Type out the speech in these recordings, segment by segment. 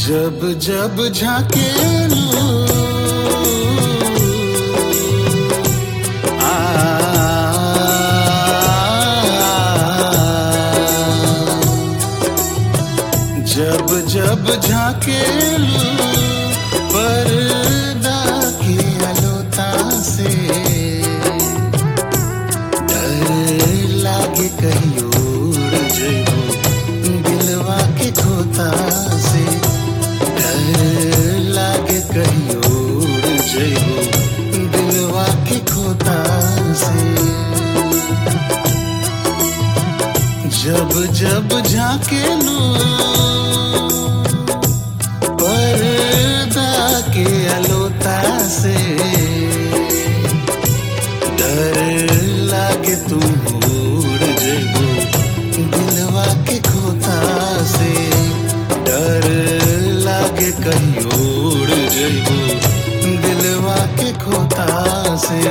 जब जब झाकेलू जब जब झाकेलू पर्दा के अलोता से डर लागे कहीं उड़ जइबो दिलवा के खोता से डर लागे कहीं उड़ जइबो दिलवा के खोता से जब जब झाकेलू पर्दा के अलोता से डर लागे तू उड़ जइबो दिलवा के खोता से डर लागे कहीं उड़ जइबो दिलवा के खोता से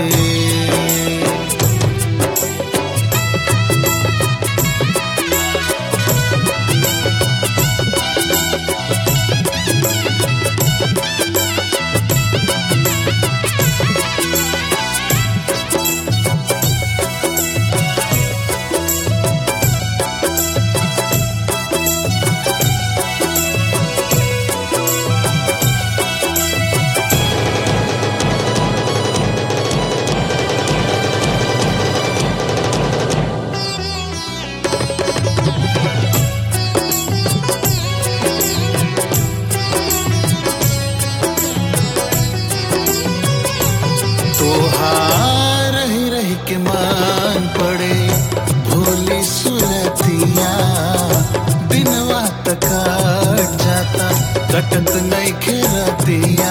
तोहार रही रही के मान पड़े भोली सुरतिया दिनवा तक काट जाता कटत नहीं खेरतिया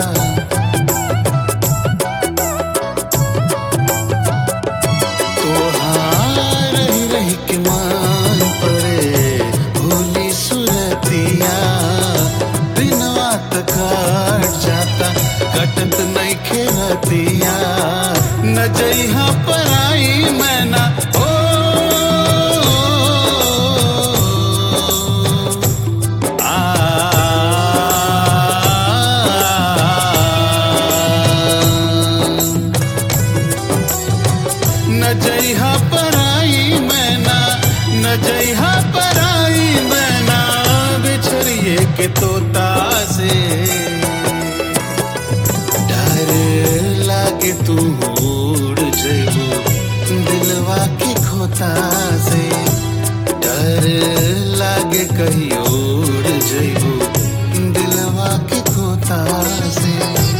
तोहार रही रही के मान पड़े भोली सुरतिया दिनवा तक काट जाता कटत नहीं खेरतिया न जइहा पराई मैना ओ न जइहा पराई मैना न जइहा पराई मैना बिछड़िए के तोता से लागे तू उड़ जइबो दिलवा के खोता से डर लागे कहीं उड़ जइबो दिलवा के खोता से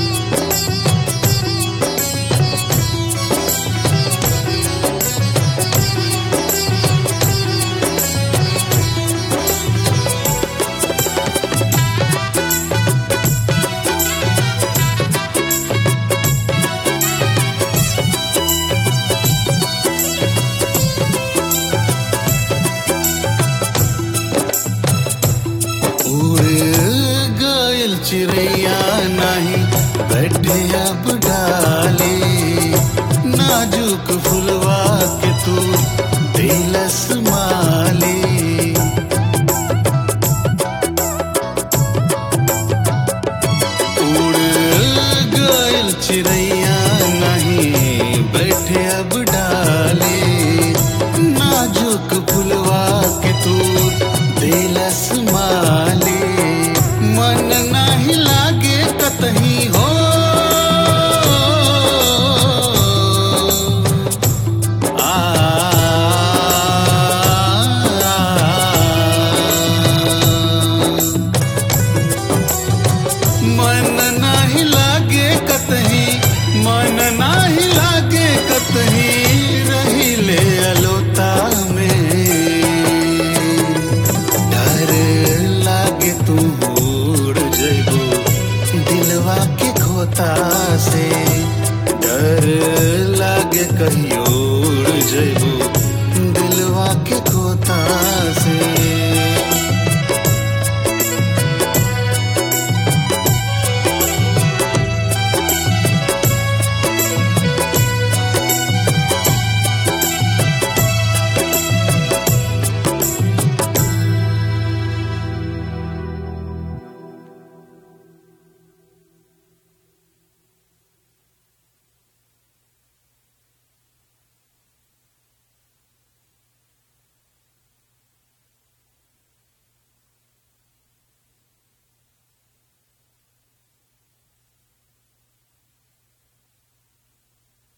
चिड़ैया नहीं बैठे अब डाले नाजुक फुलवा के तू दिलस माले उड़ गइल चिड़ैया नहीं बैठे अब डाले नाजुक फुलवा के तू दिलस माले मन नहीं लागे कतही हो मन नहीं लागे कतही मन नहीं लागे कतही रही ले अलोता में डर लागे तू दिलवा के खोता से डर लागे कहीं उड़ जइबो दिलवा के खोता से